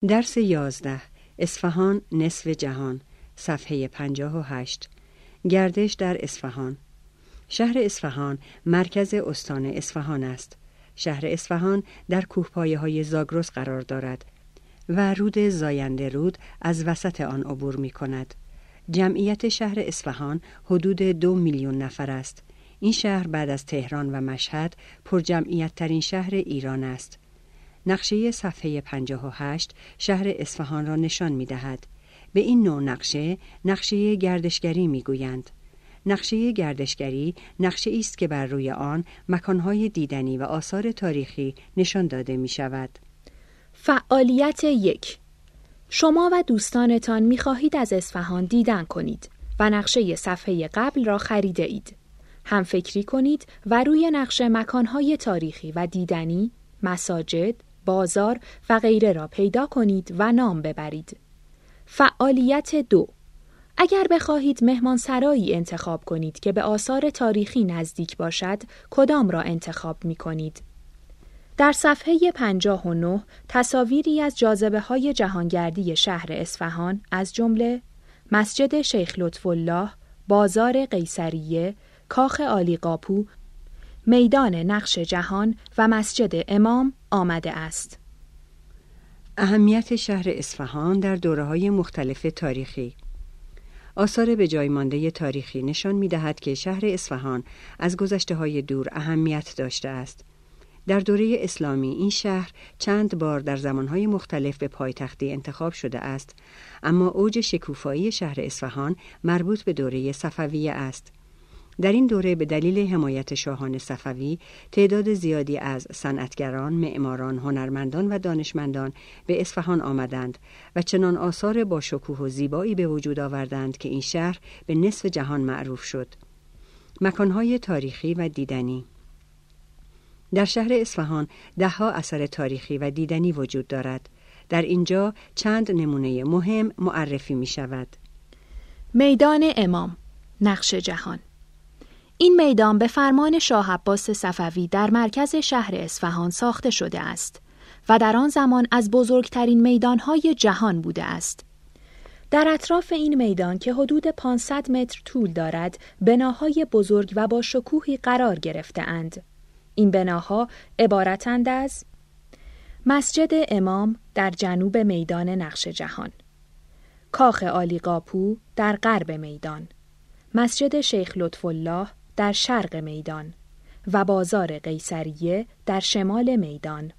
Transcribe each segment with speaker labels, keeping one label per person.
Speaker 1: درس 11. اصفهان نصف جهان. صفحه 58. گردش در اصفهان. شهر اصفهان مرکز استان اصفهان است. شهر اصفهان در کوهپایه‌های زاگرس قرار دارد و رود زاینده رود از وسط آن عبور می کند. جمعیت شهر اصفهان حدود 2 میلیون نفر است. این شهر بعد از تهران و مشهد پرجمعیت ترین شهر ایران است. نقشه صفحه 58 شهر اصفهان را نشان می دهد. به این نوع نقشه گردشگری می گویند. نقشه گردشگری نقشه است که بر روی آن مکانهای دیدنی و آثار تاریخی نشان داده می شود.
Speaker 2: فعالیت 1. شما و دوستانتان می خواهید از اصفهان دیدن کنید و نقشه صفحه قبل را خریده اید. هم فکری کنید و روی نقشه مکانهای تاریخی و دیدنی، مساجد، بازار و غیره را پیدا کنید و نام ببرید. فعالیت 2. اگر بخواهید مهمانسرایی انتخاب کنید که به آثار تاریخی نزدیک باشد، کدام را انتخاب می کنید؟ در صفحه 59 تصاویری از جاذبه‌های جهانگردی شهر اصفهان از جمله مسجد شیخ لطف‌الله، بازار قیصریه، کاخ عالیقاپو، میدان نقش جهان و مسجد امام آمده است.
Speaker 1: اهمیت شهر اصفهان در دوره‌های مختلف تاریخی. آثار به جای مانده تاریخی نشان می‌دهد که شهر اصفهان از گذشته‌های دور اهمیت داشته است. در دوره اسلامی این شهر چند بار در زمانهای مختلف به پایتختی انتخاب شده است، اما اوج شکوفایی شهر اصفهان مربوط به دوره صفویه است. در این دوره به دلیل حمایت شاهان صفوی تعداد زیادی از صنعتگران، معماران، هنرمندان و دانشمندان به اصفهان آمدند و چنان آثار با شکوه و زیبایی به وجود آوردند که این شهر به نصف جهان معروف شد. مکانهای تاریخی و دیدنی. در شهر اصفهان 10 اثر تاریخی و دیدنی وجود دارد. در اینجا چند نمونه مهم معرفی می شود.
Speaker 2: میدان امام، نقش جهان. این میدان به فرمان شاه عباس صفوی در مرکز شهر اصفهان ساخته شده است و در آن زمان از بزرگترین میدانهای جهان بوده است. در اطراف این میدان که حدود 500 متر طول دارد، بناهای بزرگ و با شکوهی قرار گرفته اند. این بناها عبارتند از مسجد امام در جنوب میدان نقش جهان، کاخ عالیقاپو در غرب میدان، مسجد شیخ لطف‌الله در شرق میدان و بازار قیصریه در شمال میدان.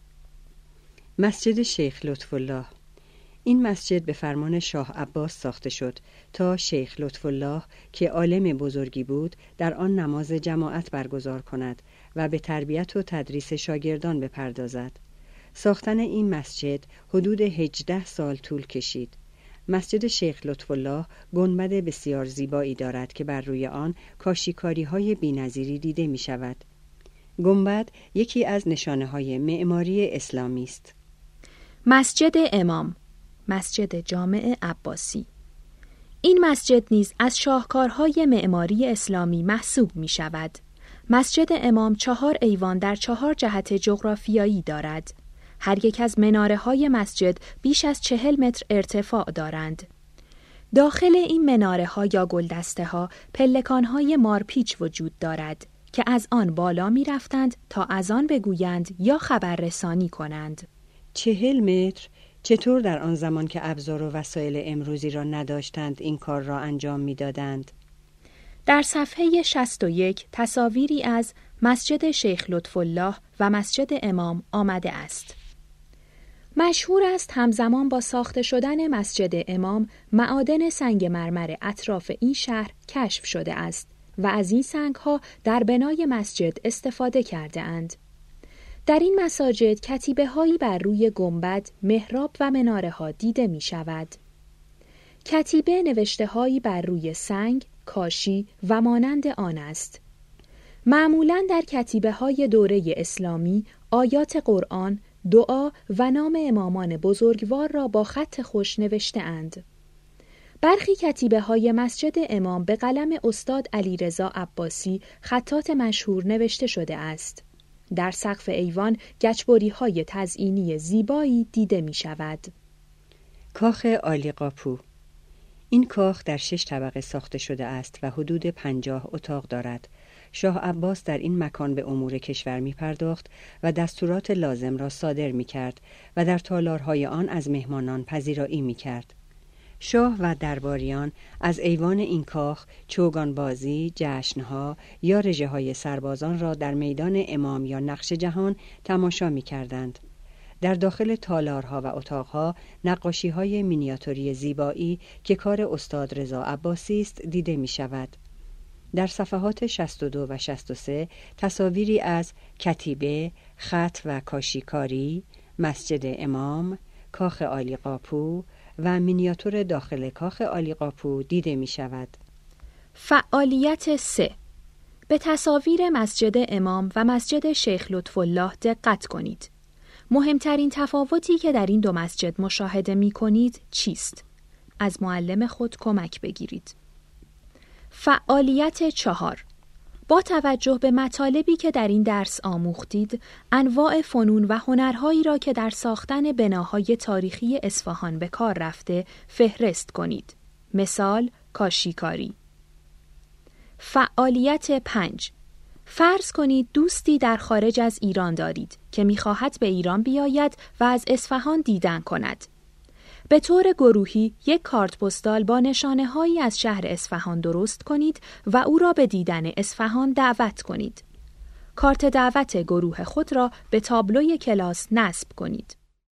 Speaker 1: مسجد شیخ لطف‌الله. این مسجد به فرمان شاه عباس ساخته شد تا شیخ لطف‌الله که عالم بزرگی بود در آن نماز جماعت برگزار کند و به تربیت و تدریس شاگردان بپردازد. ساختن این مسجد حدود 18 سال طول کشید. مسجد شیخ لطف‌الله گنبد بسیار زیبایی دارد که بر روی آن کاشیکاری‌های بی‌نظیری دیده می شود. گنبد یکی از نشانه‌های معماری اسلامی است.
Speaker 2: مسجد امام، مسجد جامع عباسی. این مسجد نیز از شاهکارهای معماری اسلامی محسوب می شود. مسجد امام 4 ایوان در 4 جهت جغرافیایی دارد. هر یک از مناره‌های مسجد بیش از 40 متر ارتفاع دارند. داخل این مناره‌ها یا گلدسته‌ها پلکان‌های مارپیچ وجود دارد که از آن بالا می رفتند تا از آن بگویند یا خبررسانی کنند.
Speaker 1: 40 متر؟ چطور در آن زمان که ابزار و وسایل امروزی را نداشتند این کار را انجام می دادند؟
Speaker 2: در صفحه 61 تصاویری از مسجد شیخ لطف‌الله و مسجد امام آمده است. مشهور است همزمان با ساخته شدن مسجد امام معادن سنگ مرمر اطراف این شهر کشف شده است و از این سنگ‌ها در بنای مسجد استفاده کرده اند. در این مساجد کتیبه‌هایی بر روی گنبد، محراب و مناره‌ها دیده می شود. کتیبه نوشته‌هایی بر روی سنگ، کاشی و مانند آن است. معمولاً در کتیبه‌های دوره اسلامی آیات قرآن، دعا و نام امامان بزرگوار را با خط خوش نوشته اند. برخی کتیبه‌های مسجد امام به قلم استاد علیرضا عباسی خطاط مشهور نوشته شده است. در سقف ایوان گچبری‌های تزئینی زیبایی دیده می‌شود.
Speaker 1: کاخ عالیقاپو. این کاخ در 6 طبقه ساخته شده است و حدود 50 اتاق دارد. شاه عباس در این مکان به امور کشور می پرداخت و دستورات لازم را صادر می کرد و در تالارهای آن از مهمانان پذیرایی می کرد. شاه و درباریان از ایوان این کاخ چوگانبازی، جشنها یا رژه‌های سربازان را در میدان امام یا نقش جهان تماشا می کردند. در داخل تالارها و اتاقها نقاشی‌های مینیاتوری زیبایی که کار استاد رضا عباسی است دیده می شود. در صفحات 62 و 63 تصاویری از کتیبه، خط و کاشیکاری، مسجد امام، کاخ عالیقاپو و مینیاتور داخل کاخ عالیقاپو دیده می شود.
Speaker 2: فعالیت 3. به تصاویر مسجد امام و مسجد شیخ لطف‌الله دقت کنید. مهمترین تفاوتی که در این دو مسجد مشاهده می کنید چیست؟ از معلم خود کمک بگیرید. فعالیت 4. با توجه به مطالبی که در این درس آموختید، انواع فنون و هنرهایی را که در ساختن بناهای تاریخی اصفهان به کار رفته فهرست کنید. مثال کاشیکاری. فعالیت 5. فرض کنید دوستی در خارج از ایران دارید که می‌خواهد به ایران بیاید و از اصفهان دیدن کند. به طور گروهی یک کارت پستال با نشانه‌هایی از شهر اصفهان درست کنید و او را به دیدن اصفهان دعوت کنید. کارت دعوت گروه خود را به تابلوی کلاس نصب کنید.